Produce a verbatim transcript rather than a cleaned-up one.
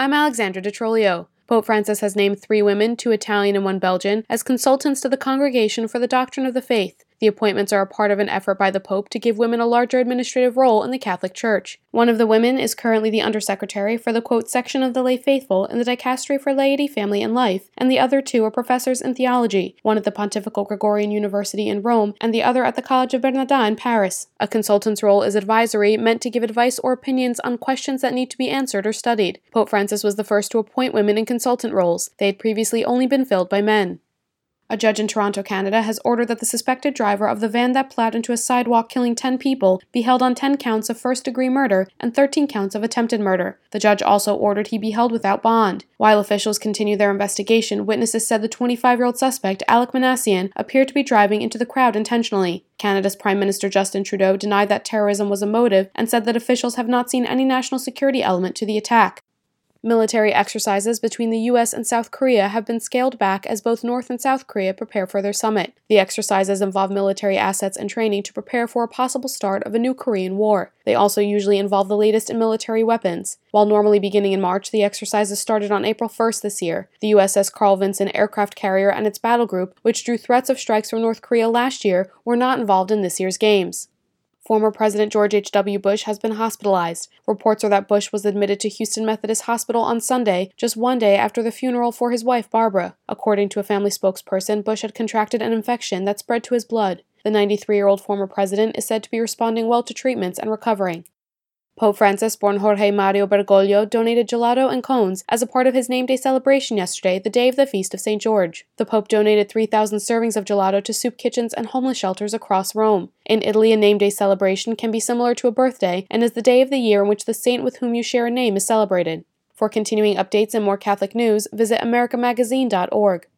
I'm Alexandra DiTrolio. Pope Francis has named three women, two Italian and one Belgian, as consultants to the Congregation for the Doctrine of the Faith. The appointments are a part of an effort by the Pope to give women a larger administrative role in the Catholic Church. One of the women is currently the Undersecretary for the, quote, section of the lay faithful in the Dicastery for Laity, Family, and Life, and the other two are professors in theology, one at the Pontifical Gregorian University in Rome and the other at the College of Bernardin in Paris. A consultant's role is advisory, meant to give advice or opinions on questions that need to be answered or studied. Pope Francis was the first to appoint women in consultant roles. They had previously only been filled by men. A judge in Toronto, Canada, has ordered that the suspected driver of the van that plowed into a sidewalk killing ten people be held on ten counts of first-degree murder and thirteen counts of attempted murder. The judge also ordered he be held without bond. While officials continue their investigation, witnesses said the twenty-five-year-old suspect, Alec Manassian, appeared to be driving into the crowd intentionally. Canada's Prime Minister Justin Trudeau denied that terrorism was a motive and said that officials have not seen any national security element to the attack. Military exercises between the U S and South Korea have been scaled back as both North and South Korea prepare for their summit. The exercises involve military assets and training to prepare for a possible start of a new Korean war. They also usually involve the latest in military weapons. While normally beginning in March, the exercises started on April first this year. The U S S Carl Vinson aircraft carrier and its battle group, which drew threats of strikes from North Korea last year, were not involved in this year's games. Former President George H W Bush has been hospitalized. Reports are that Bush was admitted to Houston Methodist Hospital on Sunday, just one day after the funeral for his wife, Barbara. According to a family spokesperson, Bush had contracted an infection that spread to his blood. The ninety-three-year-old former president is said to be responding well to treatments and recovering. Pope Francis, born Jorge Mario Bergoglio, donated gelato and cones as a part of his name day celebration yesterday, the day of the Feast of Saint George. The Pope donated three thousand servings of gelato to soup kitchens and homeless shelters across Rome. In Italy, a name day celebration can be similar to a birthday and is the day of the year in which the saint with whom you share a name is celebrated. For continuing updates and more Catholic news, visit america magazine dot org.